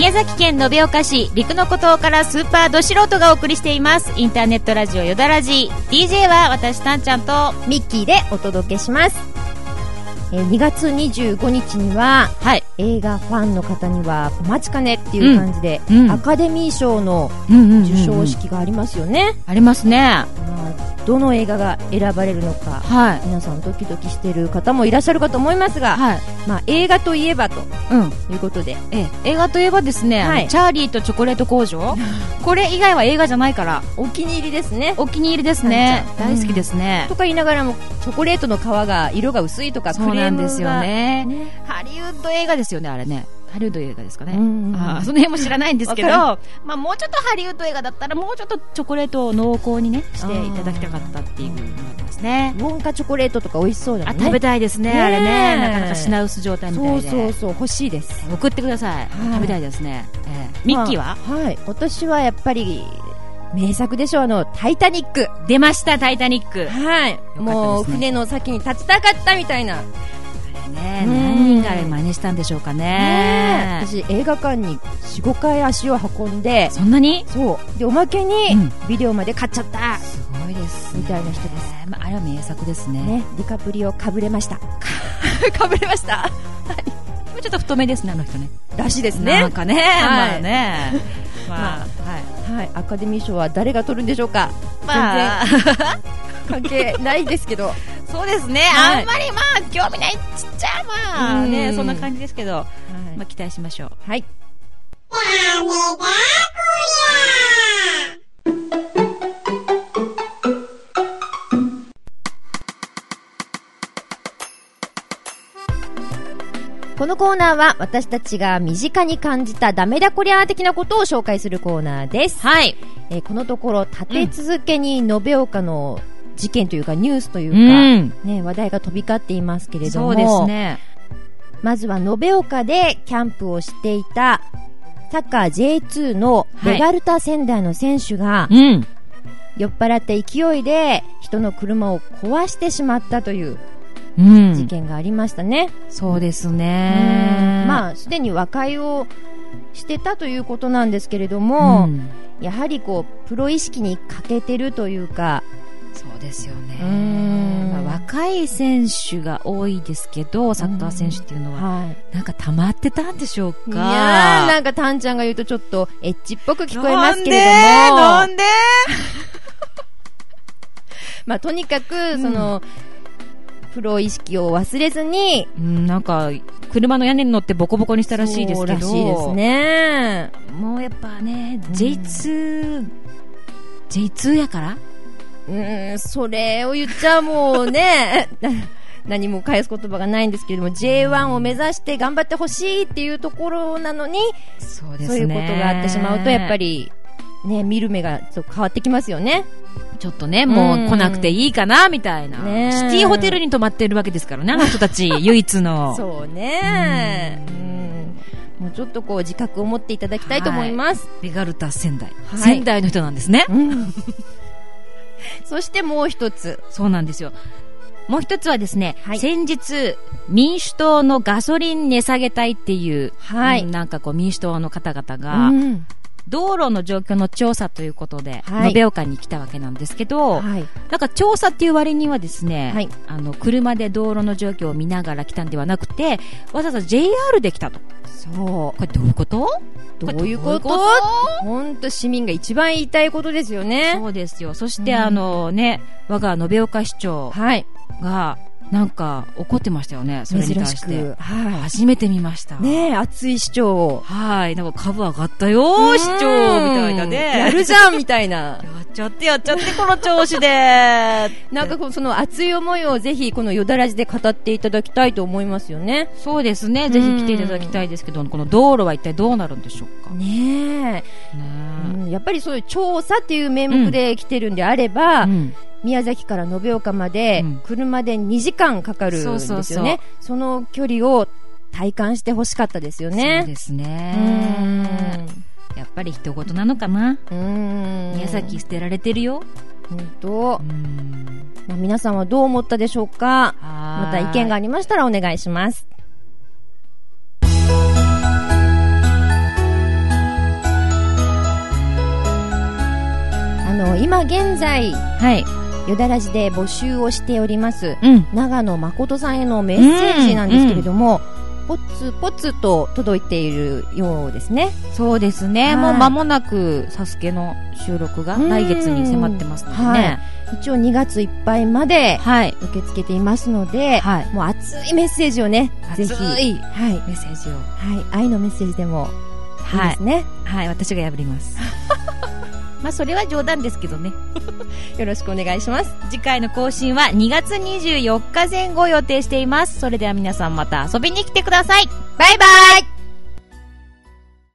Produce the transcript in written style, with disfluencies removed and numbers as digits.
宮崎県延岡市陸の孤島からスーパーど素人がお送りしていますインターネットラジオよだらじ。 DJ は私たんちゃんとミッキーでお届けします。2月25日には、はい、映画ファンの方にはお待ちかねっていう感じで、アカデミー賞の授賞式がありますよね。 ありますね。 どの映画が選ばれるのか、はい、皆さんドキドキしている方もいらっしゃるかと思いますが、はい、映画といえばと、いうことで、 映画といえばですね、はい、チャーリーとチョコレート工場これ以外は映画じゃないからお気に入りですね。 お気に入りですね。大好きですね、 とか言いながらもチョコレートの皮が色が薄いとかクレームが、 そうなんですよね。ハリウッド映画ですよね、あれね。ハリウッド映画ですかね。その辺も知らないんですけど、もうちょっとハリウッド映画だったらもうちょっとチョコレートを濃厚にねしていただきたかったっていうのがありますね。 ウォンカチョコレートとか美味しそうだね。 食べたいですね。あれね、なかなか品薄状態みたいで。 そう欲しいです。 送ってください。食べたいですね。ミッキーは？ はい、私はやっぱり名作でしょう、タイタニック。 出ました、タイタニック。 はい、もう船の先に立ちたかったみたいな。 何人が真似したんでしょうかね。 私映画館に 4,5 回足を運んで。 そんなに？ そうでおまけにビデオまで買っちゃった、 すごいです、 みたいな人です。 あれは名作ですね。 ディカプリオかぶれましたかぶれました。 今ちょっと太めですね、あの人ね。 らしいですね。 なんかね、まあね、 はい、アカデミー賞は誰が取るんでしょうか。全然関係ないですけどそうですね、あんまり興味ないっちっちゃね、そんな感じですけど、期待しましょう。 はい。このコーナーは私たちが身近に感じたダメだこりゃー的なことを紹介するコーナーです。 はい。 このところ立て続けに延岡の事件というかニュースというか、話題が飛び交っていますけれども、 そうですね。 まずは延岡でキャンプをしていたサッカー J2 のベガルタ仙台の選手が、酔っ払った勢いで人の車を壊してしまったという事件がありましたね。 そうですね。 すでに和解をしてたということなんですけれども、やはりプロ意識に欠けてるというか。 そうですよね。若い選手が多いですけど、サッカー選手っていうのは、なんか溜まってたんでしょうか。 いやー、なんかタンちゃんが言うとちょっとエッチっぽく聞こえますけれども、 なんでとにかくプロ意識を忘れずに、 なんか車の屋根に乗ってボコボコにしたらしいですけど。 そうらしいですね。 もうやっぱね、J2 やからそれを言っちゃもうね何も返す言葉がないんですけれども、 J1 を目指して頑張ってほしいっていうところなのに、 そうですね、 そういうことがあってしまうとやっぱりね、見る目がちょっと変わってきますよね。 ちょっとね、もう来なくていいかなみたいな、シティホテルに泊まってるわけですからね、あの人たち唯一のそうね、もうちょっと自覚を持っていただきたいと思います。 ベガルタ仙台、仙台の人なんですね。 そしてもう一つ。 そうなんですよ。もう一つはですね、先日民主党のガソリン値下げ隊っていう、なんか民主党の方々が、道路の状況の調査ということで、延岡に来たわけなんですけど、なんか調査っていう割にはですね、車で道路の状況を見ながら来たんではなくて、わざわざ JR で来たと。 そう。 これどういうこと？ どういうこと？本当市民が一番言いたいことですよね。 そうですよ。そして我が延岡市長が、なんか怒ってましたよね。それに対して、初めて見ましたね。え、熱い市長。 なんか株上がったよ市長みたいなね、 やるじゃんみたいなやっちゃってこの調子でなんかその熱い思いをぜひこのよだらじで語っていただきたいと思いますよね。 そうですね、ぜひ来ていただきたいですけど、この道路は一体どうなるんでしょうかねえ、やっぱりそういう調査っていう名目で来てるんであれば、宮崎から延岡まで車で2時間かかるんですよね。その距離を体感してほしかったですよね。 そうですね。やっぱり人事なのかな。宮崎捨てられてるよ。 本当。皆さんはどう思ったでしょうか。また意見がありましたらお願いします。 今現在、 はい。 よだらじで募集をしております、 うん、 長野誠さんへのメッセージなんですけれども、ポツポツと届いているようですね。 そうですね。もう間もなくサスケの収録が来月に迫ってますのでね。 はい、一応2月いっぱいまで受け付けていますので、はい、もう熱いメッセージをね、ぜひ、 熱い、はい、メッセージを、 はい、愛のメッセージでもいいですね。 はい、はい、私が破ります。まあそれは冗談ですけどね。 よろしくお願いします。 次回の更新は2月24日前後予定しています。それでは皆さんまた遊びに来てください。 バイバイ。